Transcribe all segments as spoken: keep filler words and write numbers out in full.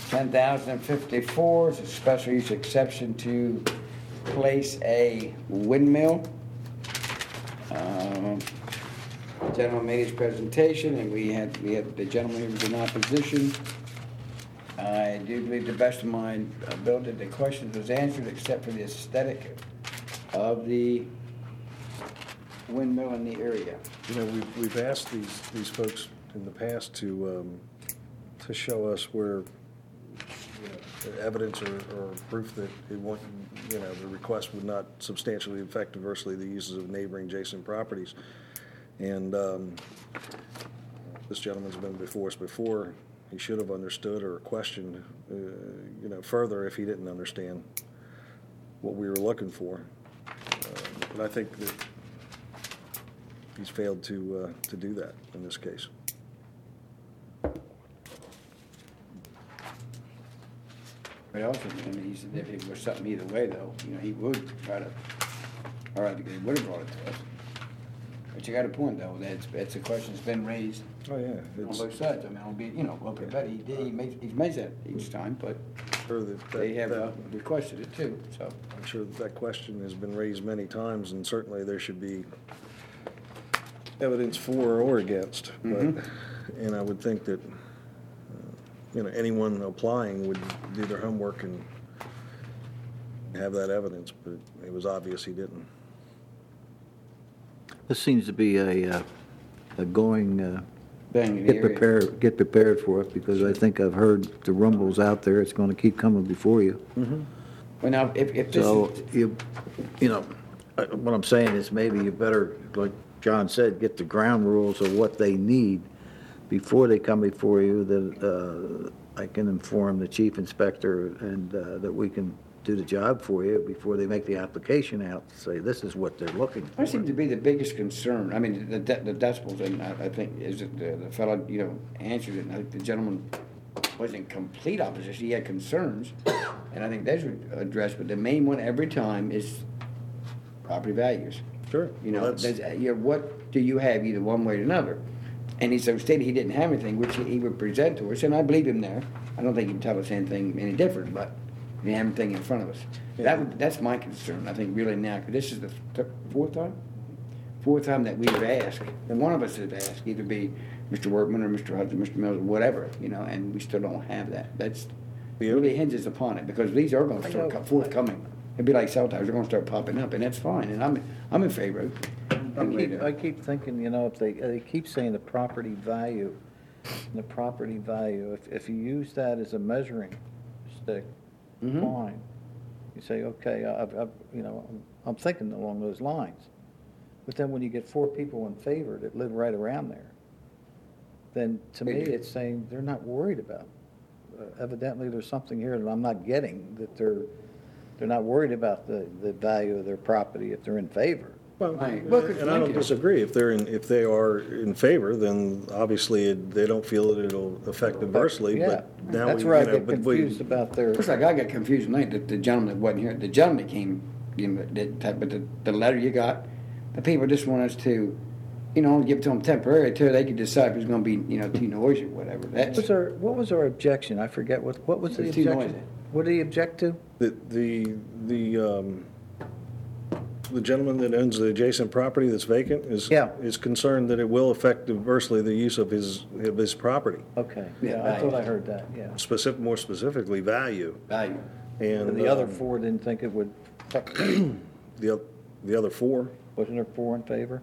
ten thousand fifty-four is a special use exception to place a windmill. Um, Gentleman made his presentation, and we had, we had the gentleman who was in opposition. I do believe, to the best of my ability, the question was answered except for the aesthetic of the windmill in the area. You know, we've, we've asked these, these folks in the past to, um, to show us where, you know, evidence or, or proof that it won't, you know, the request would not substantially affect adversely the uses of neighboring adjacent properties. And um, this gentleman's been before us before. He should have understood or questioned, uh, you know, further if he didn't understand what we were looking for. Uh, but I think that he's failed to uh, to do that in this case. But also, I mean, he said if it was something either way, though, you know, he would try to, all right, he would have brought it to us. But you got a point, though. That's that's a question that's been raised Oh yeah, on it's both sides. I mean, I'll be, you know, open about it. He did. He made he's made that each time, but sure that, that they have that, uh, requested it too. So I'm sure that that question has been raised many times, and certainly there should be evidence for or against. Mhm. But and I would think that uh, you know, anyone applying would do their homework and have that evidence, but it was obvious he didn't. This seems to be a, uh, a going, uh, bang in the get area. prepared, get prepared for it, because I think I've heard the rumbles out there, it's gonna keep coming before you. Well, now if, if this So, is, you, you know, uh, what I'm saying is maybe you better, like John said, get the ground rules of what they need before they come before you, that, uh, I can inform the chief inspector and, uh, that we can do the job for you before they make the application out, to say this is what they're looking for. that seems to be the biggest concern. I mean, the, de- the decibels, and I, I think is it the, the fellow, you know, answered it. And I think the gentleman was in complete opposition. He had concerns, and I think those were addressed. But the main one every time is property values. Sure. You know, Well, that's- there's, you know, what do you have either one way or another? And he so stated he didn't have anything, which he, he would present to us, and I believe him there. I don't think he can tell us anything any different, but we have anything in front of us. That would, that's my concern, I think, really now, because this is the th- fourth time? Fourth time that we've asked, and one of us has asked, either be Mister Workman or Mister Hudson, Mister Mills, or whatever, you know, and we still don't have that. That's, it really hinges upon it, because these are gonna start co- forthcoming. It'd be like cell towers, they're gonna start popping up, and that's fine, and I'm, I'm in favor of it. I keep, I keep thinking, you know, if they, they keep saying the property value, the property value, if, if you use that as a measuring stick, Mhm. fine. You say, okay, I've, I've, you know, I'm, I'm thinking along those lines. But then when you get four people in favor that live right around there, then to me, it's saying they're not worried about. Uh, Evidently, there's something here that I'm not getting, that they're, they're not worried about the, the value of their property if they're in favor. Well, Right. Well, and I thank don't you. disagree. If they're in, if they are in favor, then obviously it- they don't feel that it'll affect adversely, Yeah, but now we, that's you where I know, get but we. confused about their, Looks like I got confused tonight, that the gentleman that wasn't here, the gentleman came, you know, that, type- but the, the letter you got, the people just want us to, you know, give it to them temporary until they can decide if it's gonna be, you know, too noisy or whatever. what That's, was our, what was our objection? I forget, what, what was the It's too objection? noisy. What did he object to? The, the, the, um, the gentleman that owns the adjacent property that's vacant is, Yeah. is concerned that it will affect adversely the use of his, of his property, Okay, Yeah, yeah, I thought I value. heard that, yeah. specific, more specifically value. value. And And the other um, four didn't think it would, affect them. The, oth- the other four, Wasn't there four in favor?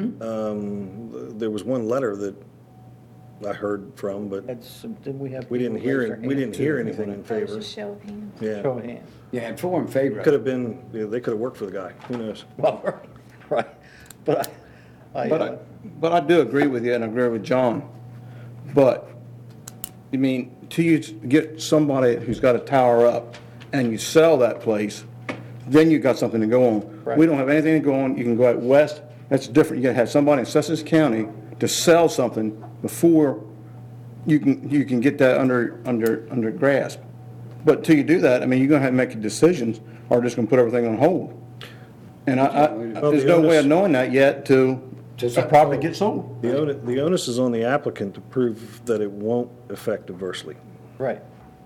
um, th- there was one letter that I heard from, but Had some, didn't we have? we didn't people raise hear, their it. we hand didn't too? hear anything in That was favor. a show of hands. Yeah. Show of hands. Yeah, had four in favor. Could have been, yeah, they could have worked for the guy, who knows? Well, right, right, but I, I, But I, uh, but I do agree with you and I agree with John. But, you mean, to you get somebody who's got a tower up and you sell that place, then you got something to go on. Right. We don't have anything to go on. You can go out west, that's different. You gotta have somebody in Sussex County to sell something before you can, you can get that under, under, under grasp. But till you do that, I mean, you're gonna have to make decisions or just gonna put everything on hold. And I, I, Well, there's the no way onus- of knowing that yet till To a sell- property gets sold. The onus, the onus is on the applicant to prove that it won't affect adversely. right,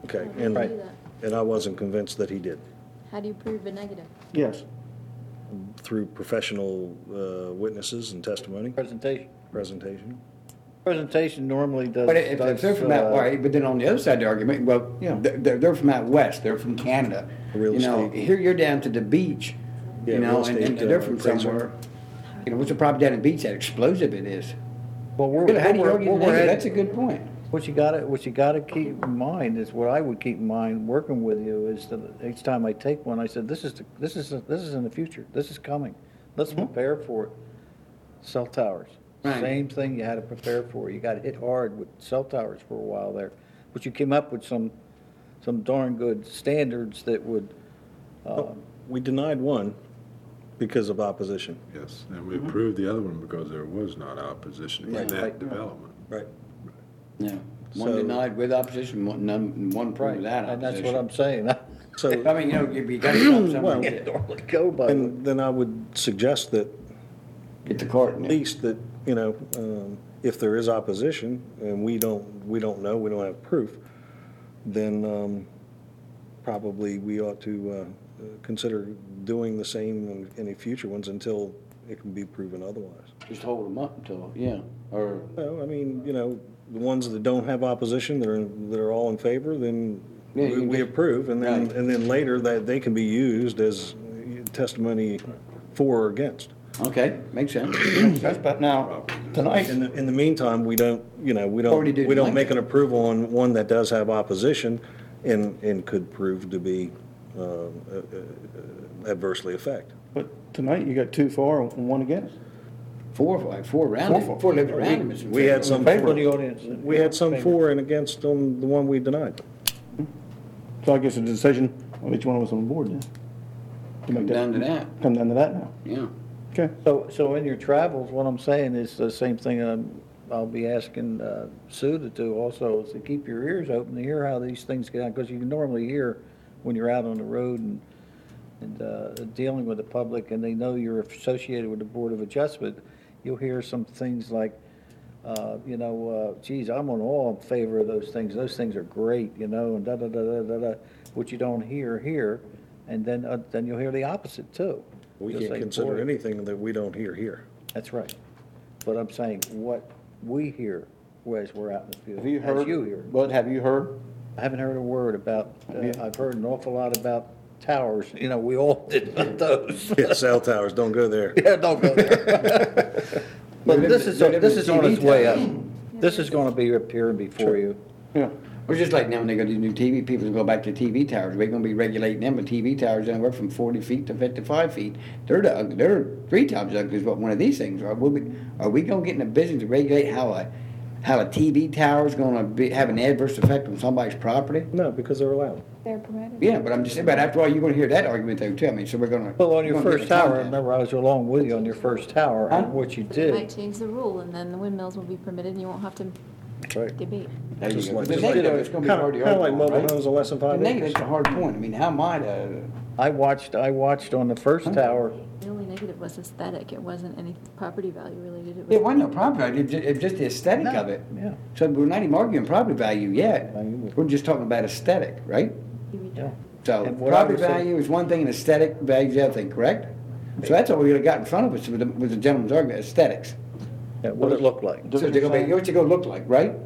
Okay, How do you and, do that? and I wasn't convinced that he did, How do you prove a negative? Yes. through professional uh, witnesses and testimony, Presentation. presentation. Presentation normally does. But if, if they're from out, uh, right, but then on the other side of the argument, well, Yeah. they're, they're, they're from out west, they're from Canada. Real You know, estate. here you're down to the beach, Yeah, you know, real and, and estate, they're uh, from appraiser. somewhere. You know, what's the problem down at the beach, that explosive it is? Well, we're, Really, how do you we're- argue we're the negative? headed- That's a good point. What you gotta, what you gotta keep in mind is, what I would keep in mind working with you is that each time I take one, I said, this is, the- this is, this is in the future, this is coming. Let's prepare for it. Cell towers, Right. same thing you had to prepare for. You got hit hard with cell towers for a while there. But you came up with some, some darn good standards that would, um, We denied one because of opposition. Yes, and we approved the other one because there was not opposition in Right. that development. Right. Yeah. One So- denied with opposition, one, none, one right, proved without and that's opposition. what I'm saying. So, I mean, you know, you you gotta stop somewhere Well, and Can't get, normally go by what- and then I would suggest that get the cart in at there. least that, you know, um, if there is opposition and we don't, we don't know, we don't have proof, then um, probably we ought to uh, consider doing the same in any future ones until it can be proven otherwise. Just hold them up until, yeah, or, No, I mean, you know, the ones that don't have opposition, that are, that are all in favor, then Yeah, you we can we get- approve, and then, Right. and then later that they can be used as testimony for or against. okay, makes sense. That's about now, tonight, In the, in the meantime, we don't, you know, we Already don't, did we don't tonight. make an approval on one that does have opposition and, and could prove to be uh, uh, uh, adversely affect. but tonight you got two for and one against. Four, like, four around Four it, for- four lived around him. is in We had favor. some, For the audience. we had some for and against on the one we denied. So I guess a decision of each one of us on the board then. To make Come down to that, Come down to that now. yeah. Okay. So, so in your travels, what I'm saying is the same thing um, I'll be asking uh, Sue to do also, is to keep your ears open to hear how these things get on, because you can normally hear when you're out on the road and, and uh, dealing with the public, and they know you're associated with the Board of Adjustment, you'll hear some things like, uh, you know, uh, geez, I'm on all in favor of those things, those things are great, you know, and da-da-da-da-da-da, which you don't hear here, and then, uh, then you'll hear the opposite too. We You'll can't say, consider "Boy, anything that we don't hear here. That's right. But I'm saying what we hear as we're out in the field. Have you as heard? you hear. Bud, have you heard? I haven't heard a word about, uh, Yeah. I've heard an awful lot about towers. You know, we all did about those. Yeah, cell towers, don't go there. Yeah, don't go there. But live this in- is, they live this in is on T V its way up. towers. This is gonna be appearing before you. Yeah. It's just like now when they go to new T V, people go back to T V towers. We're gonna be regulating them, but T V towers anywhere from forty feet to fifty-five feet. They're the, ug- they're three times ugly as what one of these things are. Will we, are we gonna get in a business to regulate how a, how a T V tower is gonna be, have an adverse effect on somebody's property? No, because they're allowed. They're permitted. Yeah, but I'm just saying, but after all, you're gonna hear that argument though too. I mean, so we're gonna. Well, on your we're gonna first get the tower, content. remember I was along with you on your first tower, Huh? and what you They might did. change the rule, and then the windmills will be permitted, and you won't have to Right. debate. There you Just go. like- The just like- negative is gonna be Kind hard of, to kind of argue like on, mobile right? homes of less than The five negative's acres. a hard point. I mean, how am I to? I watched, I watched on the first tower, The only negative was aesthetic. It wasn't any property value related. It It was wasn't no property value, it was ju- it was just the aesthetic No, of it. yeah. So we're not even arguing property value yet. Value. We're just talking about aesthetic, right? T V yeah. track. So And what I property was saying- value is one thing and aesthetic value is the other thing, correct? So that's all we got in front of us with the, with the gentleman's argument, aesthetics. Yeah, what it looked like. So they're gonna be, what's it gonna look like, right?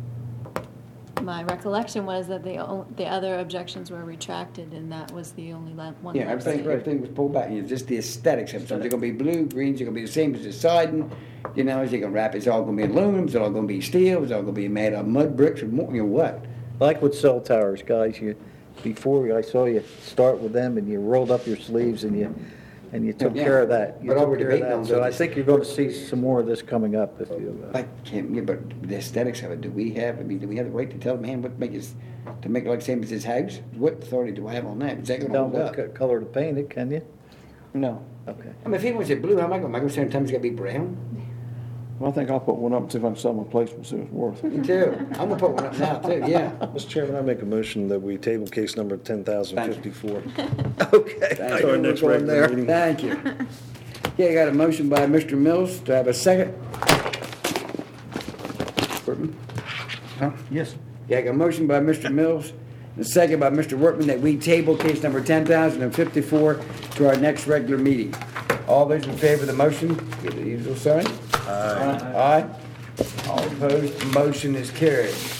My recollection was that the, o- the other objections were retracted, and that was the only la- one. Yeah, that was everything, saved. everything was pulled back, it's just the aesthetics of it. So they're gonna be blue, greens, they're gonna be the same as the siding, you know, is it gonna wrap, it's all gonna be aluminum, it's all gonna be steel, it's all gonna be made of mud bricks or more, you know what? Like with cell towers, guys, you, before I saw you start with them and you rolled up your sleeves and you, and you took Yeah. care of that. You But all took we're care of debating that. on So I is- think you're gonna see some more of this coming up if you, uh, I can't, yeah, but the aesthetics of it, do we have, I mean, do we have the right to tell the man what to make his, to make it like same as his house? What authority do I have on that? Is that gonna tell hold them up? what co- color to paint it, can you? No. Okay. I mean, if he wants it blue, how am I gonna, am I gonna say sometimes it's gotta be brown? Well, I think I'll put one up and see if I can sell my place and see what it's worth. Me too. I'm gonna put one up now too, yeah. Mister Chairman, I make a motion that we table case number ten thousand fifty-four. Okay. Thank To our you. next We're going regular there. meeting. Thank you. Yeah, I got a motion by Mister Mills. Do I have a second? Burton? Huh? Yes. Yeah, I got a motion by Mister Mills and second by Mister Workman that we table case number ten thousand fifty-four to our next regular meeting. All those in favor of the motion, give the usual sign. Aye. Aye. All opposed, the motion is carried.